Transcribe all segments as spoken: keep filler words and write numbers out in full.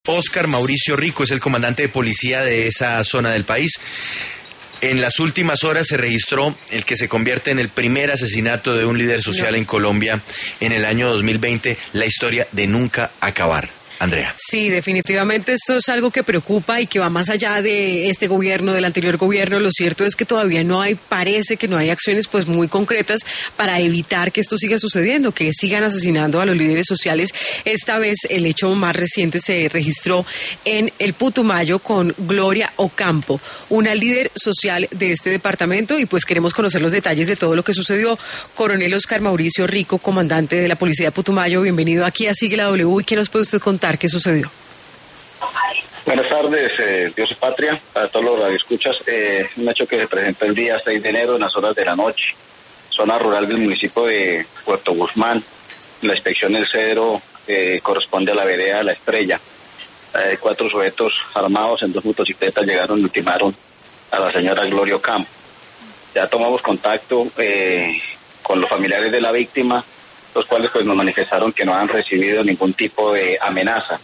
Óscar Mauricio Rico es el comandante de policía de esa zona del país. En las últimas horas se registró el que se convierte en el primer asesinato de un líder social en Colombia en el año dos mil veinte, la historia de nunca acabar. Andrea. Sí, definitivamente esto es algo que preocupa y que va más allá de este gobierno, del anterior gobierno. Lo cierto es que todavía no hay, parece que no hay acciones pues muy concretas para evitar que esto siga sucediendo, que sigan asesinando a los líderes sociales. Esta vez el hecho más reciente se registró en el Putumayo con Gloria Ocampo, una líder social de este departamento, y pues queremos conocer los detalles de todo lo que sucedió. Coronel Óscar Mauricio Rico, comandante de la Policía de Putumayo, bienvenido aquí a Sigue la W. ¿Y qué nos puede usted contar? ¿Qué sucedió? Buenas tardes, eh, Dios y Patria, para todos los radioescuchas. Eh, un hecho que se presentó el día seis de enero en las horas de la noche, zona rural del municipio de Puerto Guzmán. La inspección del Cedro eh, corresponde a la vereda La Estrella. Eh, cuatro sujetos armados en dos motocicletas llegaron y ultimaron a la señora Gloria Ocampo. Ya tomamos contacto eh, con los familiares de la víctima, los cuales pues nos manifestaron que no han recibido ningún tipo de amenaza.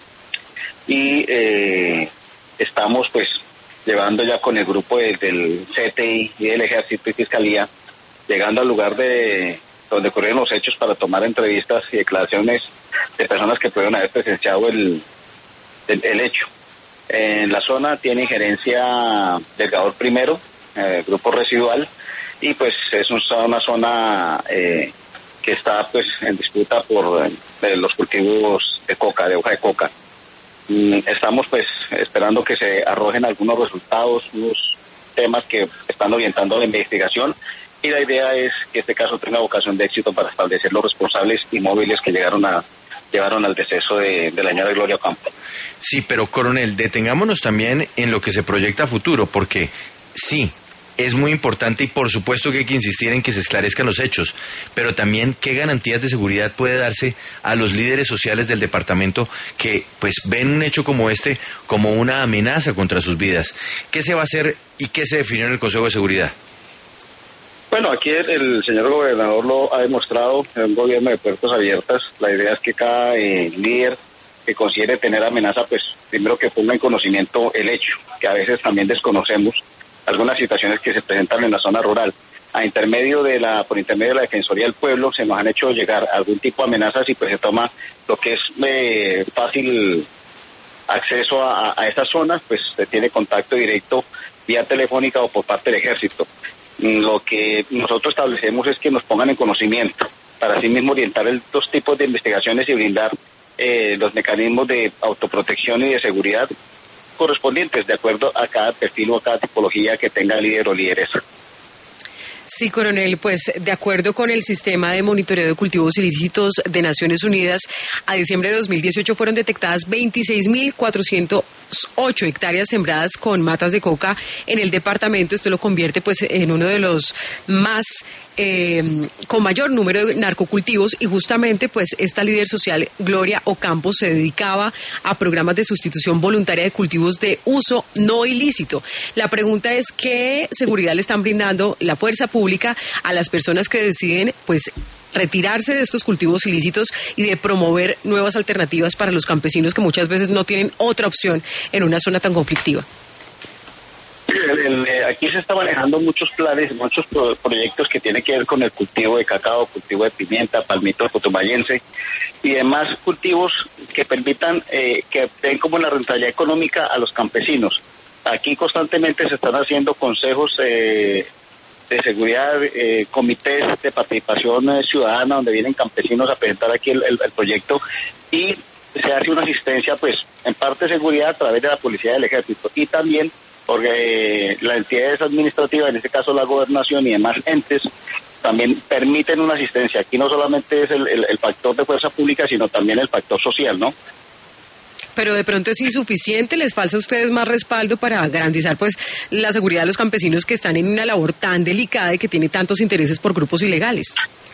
Y eh, estamos pues llevando ya con el grupo de, del C T I y del Ejército y Fiscalía, llegando al lugar de donde ocurrieron los hechos para tomar entrevistas y declaraciones de personas que pudieron haber presenciado el, el, el hecho. En la zona tiene injerencia Delgador Primero, eh, grupo residual, y pues es una zona eh, que está pues en disputa por eh, los cultivos de coca, de hoja de coca. Mm, estamos pues esperando que se arrojen algunos resultados, unos temas que están orientando la investigación, y la idea es que este caso tenga vocación de éxito para establecer los responsables y móviles que llegaron a llevaron al deceso de, de la señora Gloria Ocampo. Sí, pero coronel, detengámonos también en lo que se proyecta a futuro, porque sí, es muy importante y por supuesto que hay que insistir en que se esclarezcan los hechos, pero también qué garantías de seguridad puede darse a los líderes sociales del departamento que pues ven un hecho como este como una amenaza contra sus vidas. ¿Qué se va a hacer y qué se definió en el Consejo de Seguridad? Bueno, aquí el, el señor gobernador lo ha demostrado en un gobierno de puertas abiertas. La idea es que cada eh, líder que considere tener amenaza, pues primero que ponga en conocimiento el hecho, que a veces también desconocemos algunas situaciones que se presentan en la zona rural. A intermedio de la, por intermedio de la Defensoría del Pueblo se nos han hecho llegar algún tipo de amenazas y pues se toma lo que es eh, fácil acceso a, a esas zonas, pues se tiene contacto directo vía telefónica o por parte del Ejército. Lo que nosotros establecemos es que nos pongan en conocimiento para así mismo orientar el, los tipos de investigaciones y brindar eh, los mecanismos de autoprotección y de seguridad correspondientes de acuerdo a cada perfil o a cada tipología que tenga líder o lideresa. Sí, coronel, pues de acuerdo con el sistema de monitoreo de cultivos ilícitos de Naciones Unidas, a diciembre de dos mil dieciocho fueron detectadas veintiséis mil cuatrocientas ocho hectáreas sembradas con matas de coca en el departamento. Esto lo convierte pues en uno de los más eh, con mayor número de narcocultivos, y justamente pues esta líder social, Gloria Ocampo, se dedicaba a programas de sustitución voluntaria de cultivos de uso no ilícito. La pregunta es ¿qué seguridad le están brindando la fuerza pública a las personas que deciden pues retirarse de estos cultivos ilícitos y de promover nuevas alternativas para los campesinos que muchas veces no tienen otra opción en una zona tan conflictiva? El, el, eh, aquí se está manejando muchos planes, muchos pro, proyectos que tienen que ver con el cultivo de cacao, cultivo de pimienta, palmito putumayense y demás cultivos que permitan eh, que den como la rentabilidad económica a los campesinos. Aquí constantemente se están haciendo consejos eh, de seguridad, eh, comités de participación eh, ciudadana donde vienen campesinos a presentar aquí el, el, el proyecto, y se hace una asistencia pues en parte de seguridad a través de la policía del Ejército y también porque eh, las entidades administrativas, en este caso la gobernación y demás entes, también permiten una asistencia. Aquí no solamente es el, el, el factor de fuerza pública, sino también el factor social, ¿no? Pero de pronto es insuficiente, les falta a ustedes más respaldo para garantizar pues la seguridad de los campesinos que están en una labor tan delicada y que tiene tantos intereses por grupos ilegales.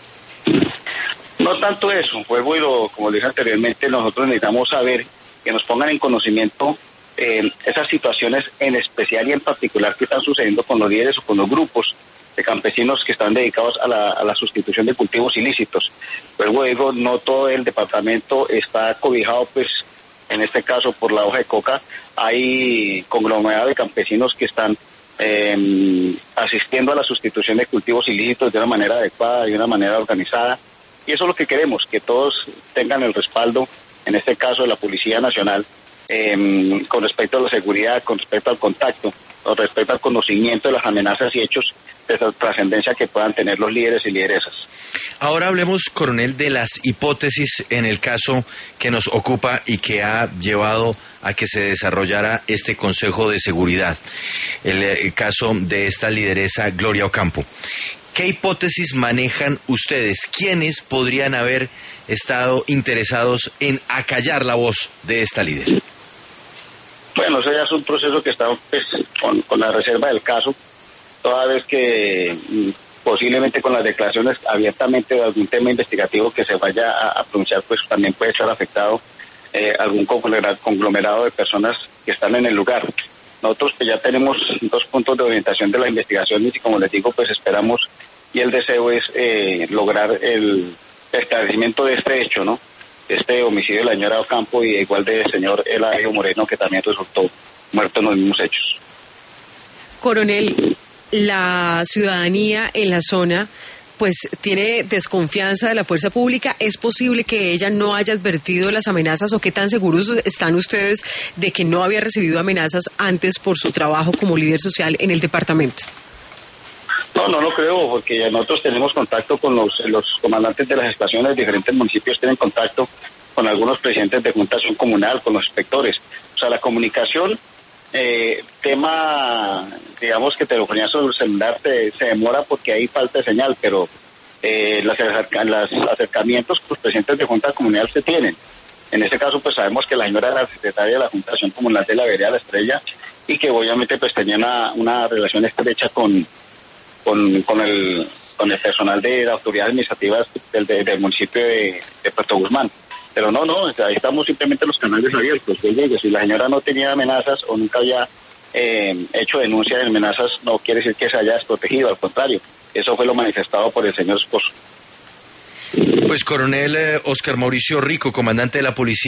No tanto eso, vuelvo y lo, como dije anteriormente, nosotros necesitamos saber, que nos pongan en conocimiento eh, esas situaciones en especial y en particular que están sucediendo con los líderes o con los grupos de campesinos que están dedicados a la, a la sustitución de cultivos ilícitos. Luego digo, no todo el departamento está cobijado pues en este caso por la hoja de coca, hay conglomerado de campesinos que están eh, asistiendo a la sustitución de cultivos ilícitos de una manera adecuada, de una manera organizada, y eso es lo que queremos, que todos tengan el respaldo, en este caso de la Policía Nacional, eh, con respecto a la seguridad, con respecto al contacto, con respecto al conocimiento de las amenazas y hechos de trascendencia que puedan tener los líderes y lideresas. Ahora hablemos, coronel, de las hipótesis en el caso que nos ocupa y que ha llevado a que se desarrollara este Consejo de Seguridad, el, el caso de esta lideresa Gloria Ocampo. ¿Qué hipótesis manejan ustedes? ¿Quiénes podrían haber estado interesados en acallar la voz de esta líder? Bueno, eso ya es un proceso que está pues, con, con la reserva del caso, toda vez que posiblemente con las declaraciones abiertamente de algún tema investigativo que se vaya a, a pronunciar, pues también puede estar afectado eh, algún conglomerado de personas que están en el lugar. Nosotros pues ya tenemos dos puntos de orientación de la investigación y como les digo, pues esperamos y el deseo es eh, lograr el esclarecimiento de este hecho, ¿no? Este homicidio de la señora Ocampo y igual del señor Eladio Moreno, que también resultó muerto en los mismos hechos. Coronel, la ciudadanía en la zona pues tiene desconfianza de la fuerza pública. ¿Es posible que ella no haya advertido las amenazas o qué tan seguros están ustedes de que no había recibido amenazas antes por su trabajo como líder social en el departamento? No, no lo creo, porque ya nosotros tenemos contacto con los, los comandantes de las estaciones, diferentes municipios tienen contacto con algunos presidentes de Junta de Acción Comunal, con los inspectores. O sea, la comunicación, eh, tema, digamos que telefonía sobre el celular te, se demora porque hay falta de señal, pero eh, las, las acercamientos con los presidentes de Junta Comunal se tienen. En este caso, pues sabemos que la señora era la secretaria de la Junta de Acción Comunal de la Vereda La Estrella y que obviamente pues tenía una, una relación estrecha con con con el con el personal de la autoridad administrativa del, del, del municipio de, de Puerto Guzmán. Pero no, no, ahí estamos simplemente los canales abiertos. Si la señora no tenía amenazas o nunca había eh, hecho denuncia de amenazas, no quiere decir que se haya desprotegido, al contrario, eso fue lo manifestado por el señor esposo. Pues coronel eh, Óscar Mauricio Rico, comandante de la policía.